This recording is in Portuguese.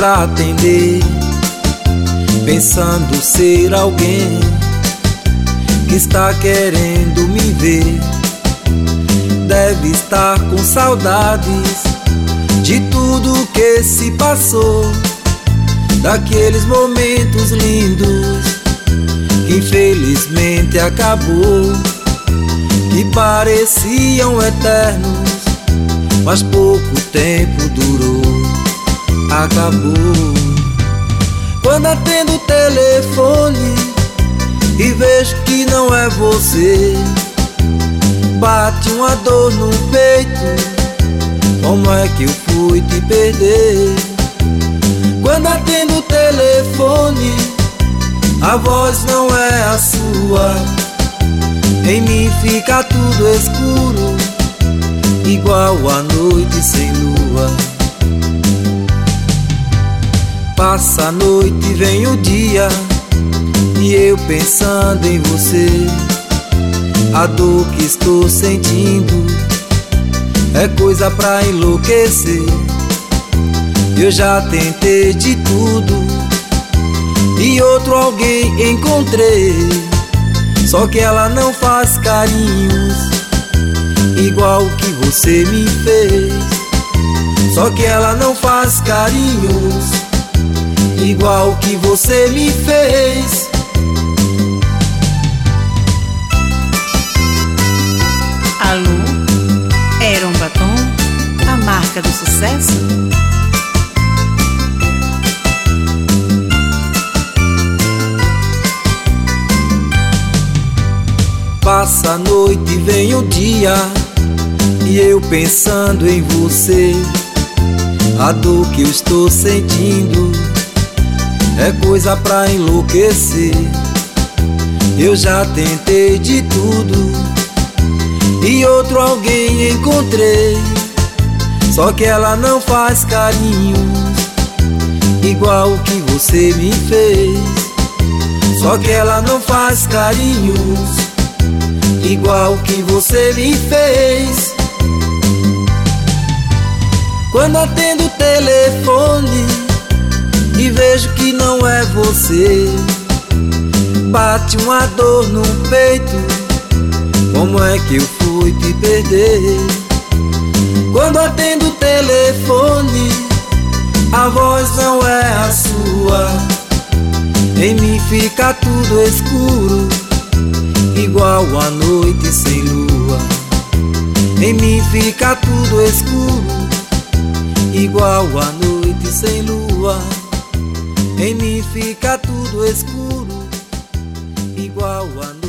pra atender, pensando ser alguém que está querendo me ver. Deve estar com saudades de tudo que se passou, daqueles momentos lindos que infelizmente acabou, que pareciam eternos, mas pouco tempo durou, acabou. Quando atendo o telefone e vejo que não é você, bate uma dor no peito, como é que eu fui te perder? Quando atendo o telefone, a voz não é a sua, em mim fica tudo escuro, igual a noite sem lua. Passa a noite e vem o dia, e eu pensando em você. A dor que estou sentindo é coisa pra enlouquecer. Eu já tentei de tudo e outro alguém encontrei, só que ela não faz carinhos igual que você me fez. Só que ela não faz carinhos igual que você me fez. Alô, era um batom, a marca do sucesso? Passa a noite e vem o dia, e eu pensando em você. A dor que eu estou sentindo é coisa pra enlouquecer. Eu já tentei de tudo e outro alguém encontrei, só que ela não faz carinhos igual que você me fez. Só que ela não faz carinhos igual que você me fez. Quando atendo o telefone e vejo que não é você, bate uma dor no peito, como é que eu fui te perder? Quando atendo o telefone, a voz não é a sua, em mim fica tudo escuro, igual a noite sem lua. Em mim fica tudo escuro, igual a noite sem lua. Em mim fica tudo escuro, igual a noite.